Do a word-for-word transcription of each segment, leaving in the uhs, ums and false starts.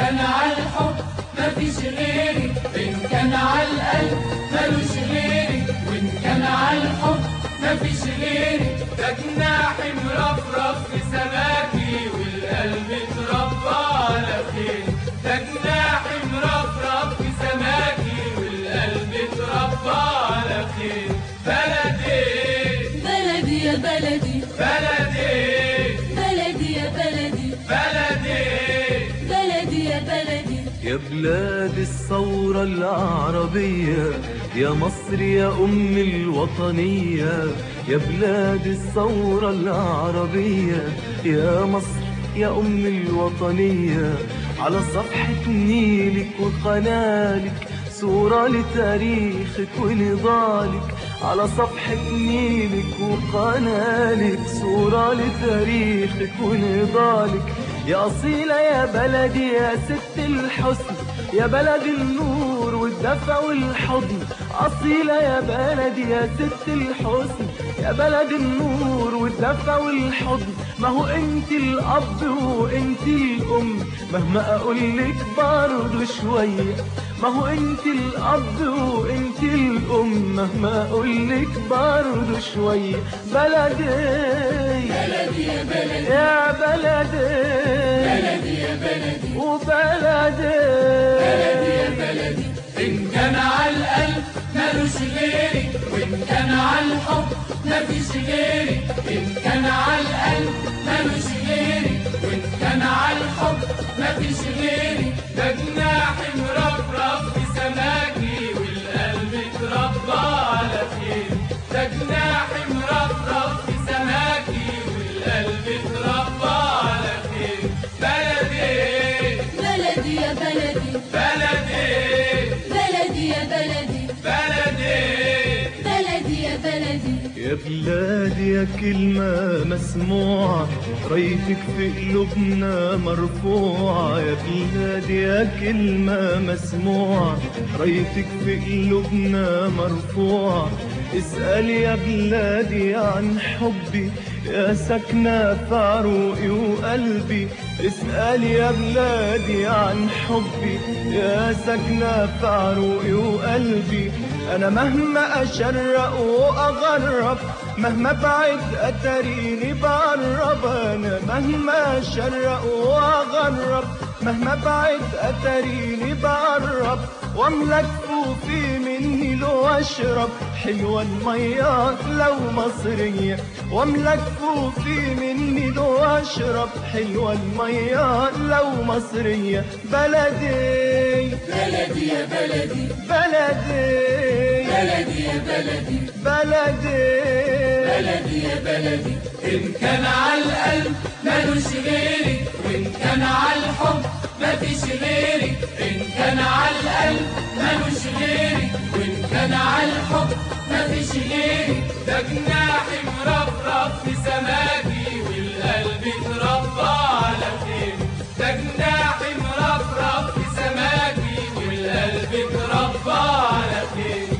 كان على الحب مفيش غيري، إن كان على القلب ملوش غيري، وإن كان على الحب مفيش غيري. ده جناحي مرفرف في سماكي والقلب اتربى على خير. ده جناحي مرفرف في سماكي والقلب اتربى على خير. بلدي بلدي يا بلدي، بلدي بلدي يا بلدي، بلدي بلدي يا بلدي. يا بلاد الثورة العربية، يا مصر يا أم الوطنية. يا بلاد الثورة العربية، يا مصر يا أم الوطنية. على صفحة نيلك وقنالك صورة لتاريخك ونضالك. على صفحة نيلك وقنالك صورة لتاريخك ونضالك. يا أصيلة يا بلدي يا ست الحسن، يا بلد النور والدفى والحضن. أصيلة يا بلدي يا ست الحسن، يا بلد النور والدفى والحضن. ما هو انت الأب وانت الأم، مهما أقولك برضو شوية. ما هو انت الأب وانت الأم، مهما أقولك برضو شوية. بلدي بلدي يا بلدي يا بلدي، بلدي يا بلدي وبلدي بلدي يا بلدي. إن كان على القلب ملوش غيري، وإن كان على الحب مفيش غيري. إن كان على القلب ملوش غيري، وإن كان على الحب مفيش غيري. ده جناحي مرفرف في سماكي والقلب اتربى على خير. ده جناحي مرفرف في سماكي والقلب اتربى على خير. بلدي بلدي يا بلدي، بلدي بلدي يا بلدي، بلدي بلدي يا بلدي. يا بلادي يا كلمة مسموعة، رايتك في قلوبنا مرفوعة. يا بلادي يا كلمة مسموعة، رايتك في قلوبنا مرفوعة. اسأل يا بلادي عن حبي يا سكنة في عروقي وقلبي. اسأل يا بلادي عن حبي يا سكنة في عروقي وقلبي. أنا مهما أشرق وأغرب، مهما بعد أتريني بقرب. أنا مهما أشرق وأغرب، مهما بعد أتريني بقرب. واملك كوفي مني لو أشرب، حلوة المية لو مصرية. واملك كوفي مني لو أشرب، حلوة المية لو مصرية. بلدي بلدي يا بلدي بلدي بلدي يا بلدي بلدي بلدي يا بلدي. إن كان على القلب ملوش غيري، وإن كان على الحب مفيش غيري. إن كان على القلب ملوش غيري، وإن كان على الحب مفيش غيري. ده جناحي مرفرف في سماكي والقلب اتربى على خير. ده جناحي مرفرف في سماكي والقلب اتربى على خير.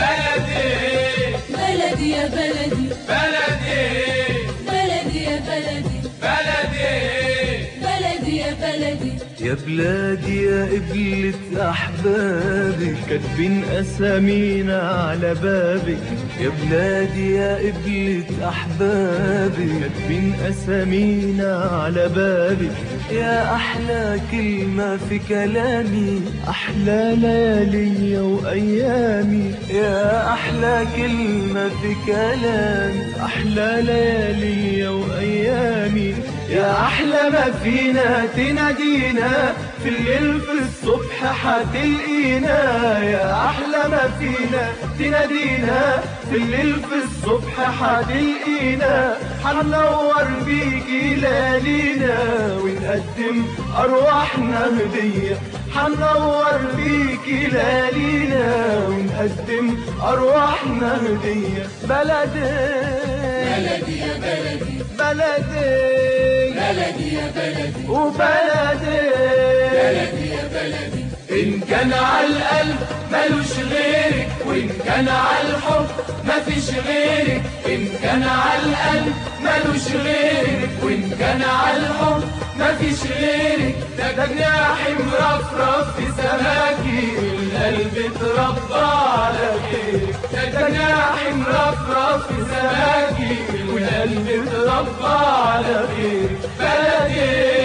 بلدي بلدي يا بلدي، بلدي بلدي يا بلدي، بلدي بلدي يا بلدي. يا بلادي يا قبلة أحبابي، كاتبين أسامينا على بابك. يا بلادي يا قبلة أحبابي، كاتبين أسامينا على بابك. يا أحلى كلمة في كلامي، أحلى ليالي وأيامي. يا أحلى كلمة في كلامي، أحلى ليالي وأيامي. يا أحلى ما فينا تنادينا، في الليل في الصبح حتلقينا. يا أحلى ما فينا تنادينا، في الليل في الصبح حتلقينا. حننور بيكي ليالينا ونقدم أرواحنا هدية. حننور بيكي ليالينا ونقدم أرواحنا هدية. بلدي بلدي يا بلدي بلدي بلدي يا بلدي وبلدي بلدي يا بلدي. إن كان على القلب ملوش غيرك، وإن كان على الحب مفيش غيرك. إن كان على القلب ملوش غيرك، وإن كان على الحب مفيش غيرك، ده جناحي مرفرف في سماكي والقلب اتربى على خيرك، ده جناحي مرفرف في سماكي والقلب اتربى على خيرك. بلدي